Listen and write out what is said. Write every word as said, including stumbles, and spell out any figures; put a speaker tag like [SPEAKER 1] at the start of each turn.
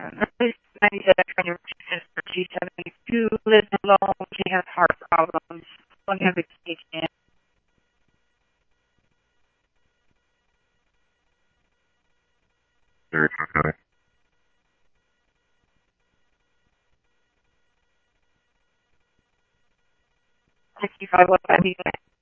[SPEAKER 1] ninety-seven from your sister, G seventy-two, lives alone. She has heart problems. One has a kidney.
[SPEAKER 2] Okay.
[SPEAKER 1] sixty-five, what that be?